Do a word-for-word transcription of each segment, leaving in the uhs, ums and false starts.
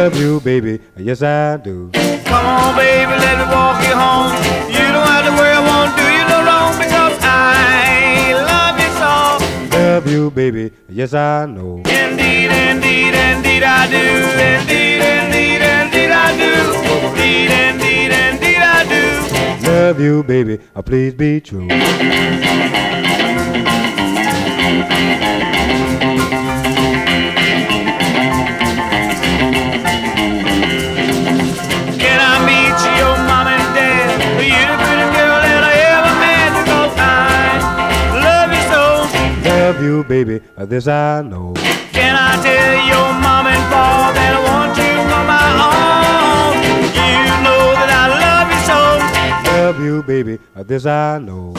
love you, baby, yes I do. Come on, baby, let me walk you home. You don't have to worry, I won't do you no wrong because I love you so. Love you, baby, yes I know. Indeed, indeed, indeed I do. Indeed, indeed, indeed I do. Indeed, indeed, indeed I do. Love you, baby, please be true. Love you, baby, this I know. Can I tell your mom and pa that I want you on my own? You know that I love you so. Love you, baby, this I know.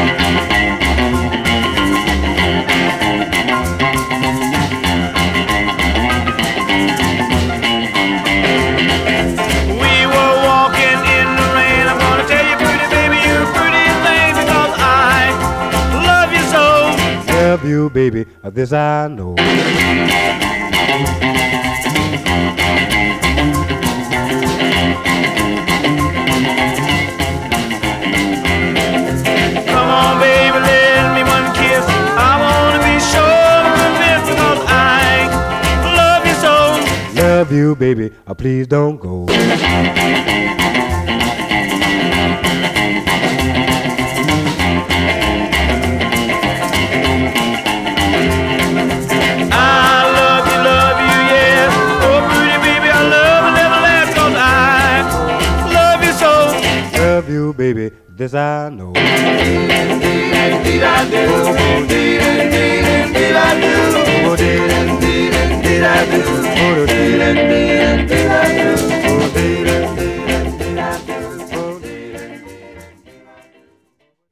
We were walking in the rain. I'm gonna tell you, pretty baby, you're a pretty thing because I love you so. Love you, baby, this I know. Come on, baby, let me one kiss. I wanna be sure to convince because I love you so. Love you, baby, please don't go. Love you, baby, this I know. Indeed, indeed I do.